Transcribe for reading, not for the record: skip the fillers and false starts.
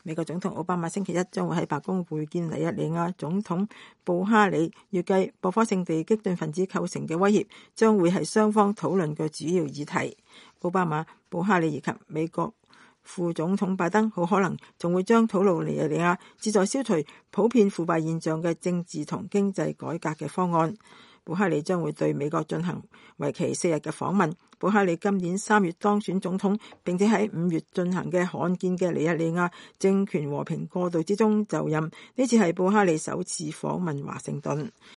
美國總統奧巴馬星期一將會喺白宮會見尼日利亞總統布哈里，預計博科聖地激進分子構成嘅威脅將會係雙方討論嘅主要議題。奧巴馬、布哈里以及美國副總統拜登好可能仲會將討論尼日利亞旨在消除普遍腐敗現象嘅政治同經濟改革嘅方案。布哈里將會對美國進行為期4日嘅訪問。布哈里今年3月當選總統，並且喺5月進行嘅罕見嘅尼日利亞政權和平過渡之中就任。呢次係布哈里首次訪問華盛頓。